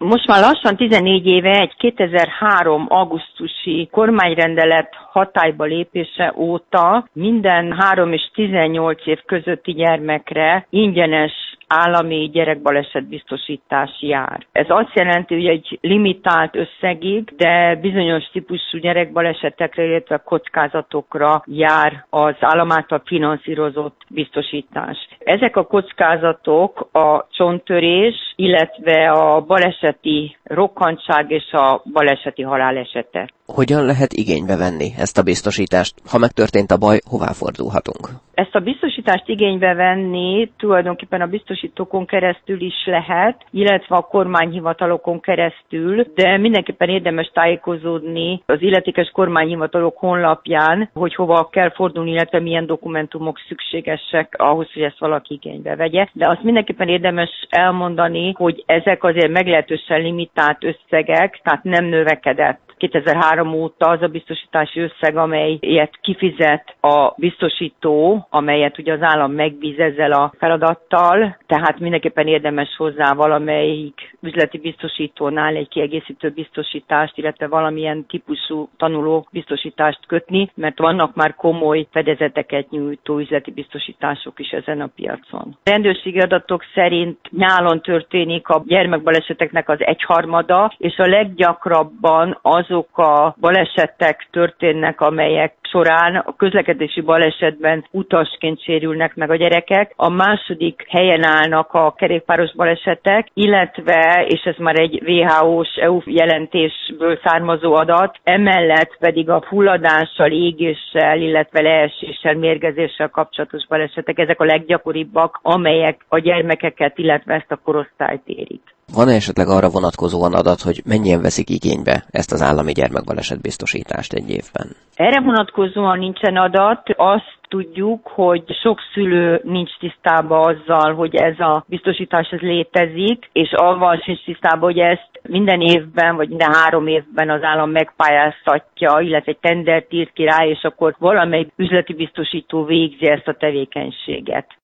Most már lassan 14 éve egy 2003. augusztusi kormányrendelet hatályba lépése óta minden 3 és 18 év közötti gyermekre ingyenes állami gyerekbalesetbiztosítás jár. Ez azt jelenti, hogy egy limitált összegig, de bizonyos típusú gyerekbalesetekre, illetve kockázatokra jár az állam által finanszírozott biztosítás. Ezek a kockázatok a csonttörés, illetve a baleseti rokkantság és a baleseti halálesete. Hogyan lehet igénybe venni ezt a biztosítást? Ha megtörtént a baj, hová fordulhatunk? Ezt a biztosítást igénybe venni tulajdonképpen a biztosítókon keresztül is lehet, illetve a kormányhivatalokon keresztül, de mindenképpen érdemes tájékozódni az illetékes kormányhivatalok honlapján, hogy hova kell fordulni, illetve milyen dokumentumok szükségesek ahhoz, hogy ezt valaki igénybe vegye. De azt mindenképpen érdemes elmondani, hogy ezek azért meglehetősen limitált összegek, tehát nem növekedett 2003 óta az a biztosítási összeg, amelyet kifizet a biztosító, amelyet ugye az állam megbíz ezzel a feladattal, tehát mindenképpen érdemes hozzá valamelyik üzleti biztosítónál egy kiegészítő biztosítást, illetve valamilyen típusú tanuló biztosítást kötni, mert vannak már komoly fedezeteket nyújtó üzleti biztosítások is ezen a piacon. A rendőrségi adatok szerint nyálon történik a gyermekbaleseteknek az 1/3, és a leggyakrabban azok a balesetek történnek, amelyek során a közlekedési balesetben utasként sérülnek meg a gyerekek. A második helyen állnak a kerékpáros balesetek, illetve, és ez már egy WHO-s EU jelentésből származó adat, emellett pedig a fulladással, égéssel, illetve leeséssel, mérgezéssel kapcsolatos balesetek, ezek a leggyakoribbak, amelyek a gyermekeket, illetve ezt a korosztályt érik. Van-e esetleg arra vonatkozóan adat, hogy mennyien veszik igénybe ezt az állami gyermekbalesetbiztosítást egy évben? Erre vonatkozóan nincsen adat. Azt tudjuk, hogy sok szülő nincs tisztában azzal, hogy ez a biztosítás ez létezik, és avval sincs tisztában, hogy ezt minden évben, vagy minden 3 évben az állam megpályáztatja, illetve egy tendert írt ki rá, és akkor valamelyik üzleti biztosító végzi ezt a tevékenységet.